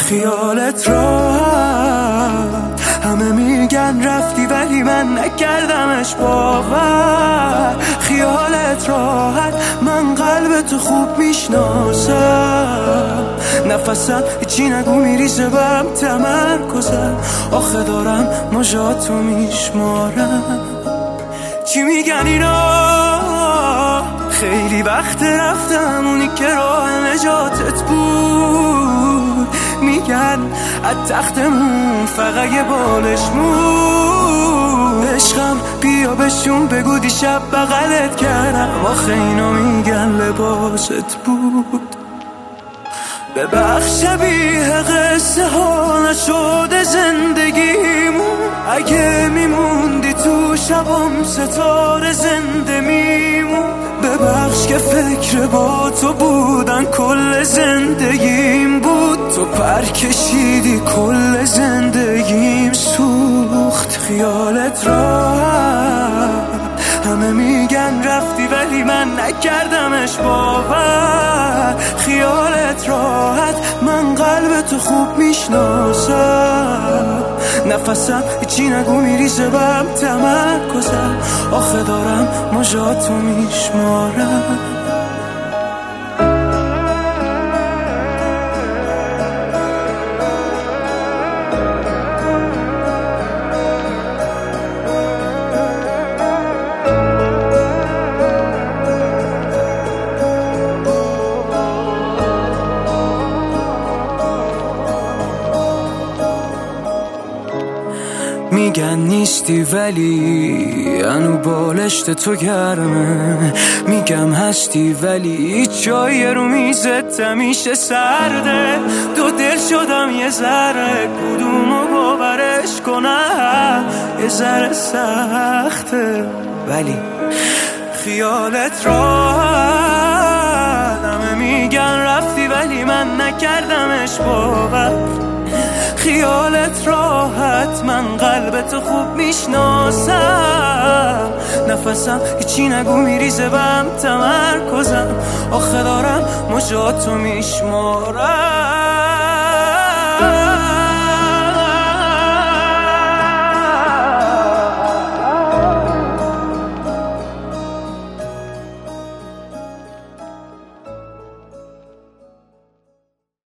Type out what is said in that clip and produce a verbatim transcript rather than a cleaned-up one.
خیالت راحت، همه میگن رفتی ولی من نکردمش باور. خیالت راحت، من قلب تو خوب میشناسم، نفسم هیچی نگو میریزه بهم تمرکزم. آخه دارم مژاتو میشمارم. چی میگن اینا؟ خیلی وقت رفتم اونی که راه نجاتت بود. میگن از تختمون فقط یه بالش مون. عشقم بیا بهشون بگو دیشب بغلت کردم. آخه اینا میگن لباست بود. ببخش شبیه قصه ها نشده زندگیمون. اگه میموندی تو شبام ستاره زنده میمون. ببخش که فکر با تو بودن کل زندگیم بود. تو پر کشیدی کل زندگیم سوخت. خیالت راحت، همه میگن رفتی ولی من نکردمش باور. خیالت راحت، من قلب تو خوب میشناسم، نفسم هیچی نگو میریزه بهم تمرکزم. آخه دارم مژاتو میشمارم. میگن نیستی ولی انو بالشت تو گرمه. میگم هستی ولی جای رو میزت همیشه سرده. دو دل شدم یه ذره، کدومو باورش کنم؟ یه ذره سخته ولی خیالت راحت. همه میگن رفتی ولی من نکردمش باور. خیالت راحت، من قلبت خوب میشناسم، نفسم هیچی نگو میریزه بهم تمرکزم. آخه دارم مژاتو میشمارم.